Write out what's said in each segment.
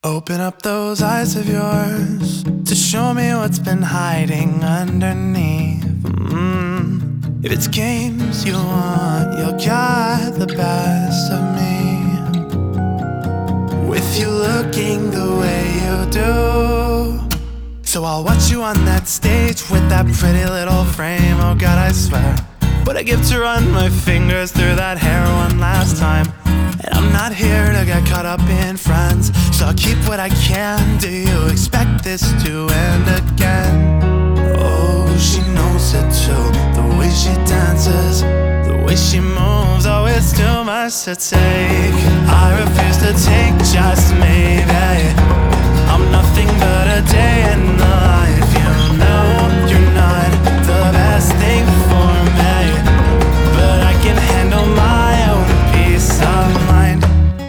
Open up those eyes of yours to show me what's been hiding underneath. If it's games you want, you'll get the best of me. With you looking the way you do, so I'll watch you on that stage with that pretty little frame. Oh God, I swear, what I give to run my fingers through that hair one last time. And I'm not here to get caught up in friends, so I'll keep what I can. Do you expect this to end again? Oh, she knows it too. The way she dances, the way she moves, oh, it's too much to take. I refuse to take just maybe. I'm nothing but a day in the life. You know you're not the best thing for me, but I can handle my own peace of mind.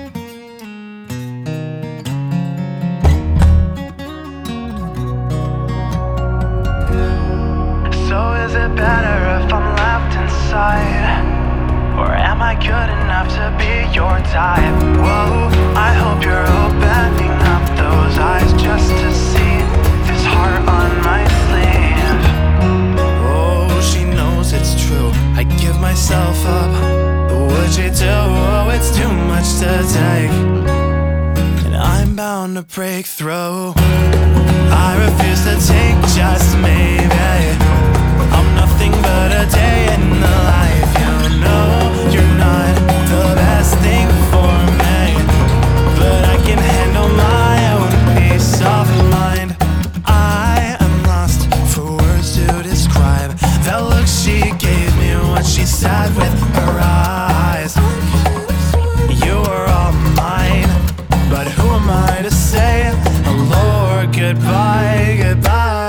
So is it better if I'm left inside, or am I good enough to be your type? Whoa, I hope you're opening up those eyes just to see this heart on my sleeve. Oh, she knows it's true, I give myself up, but would you do? Oh, it's too much to take, and I'm bound to break through. I refuse to take just maybe. I'm nothing but a day in the life. You know you're not the best thing for me, but I can handle my own peace of mind. I am lost for words to describe that look she gave me, what she said with her eyes. You were all mine, but who am I to say hello or goodbye, goodbye?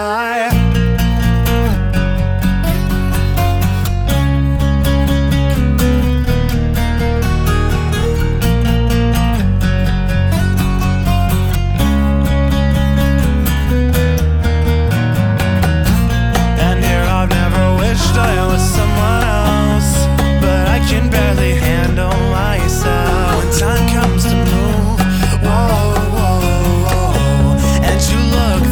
I was someone else, but I can barely handle myself when time comes to move. Whoa, whoa, whoa, and you look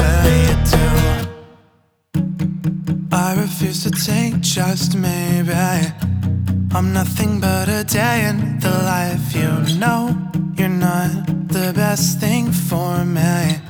the way you do. I refuse to take just maybe. I'm nothing but a day in the life. You know you're not the best thing for me,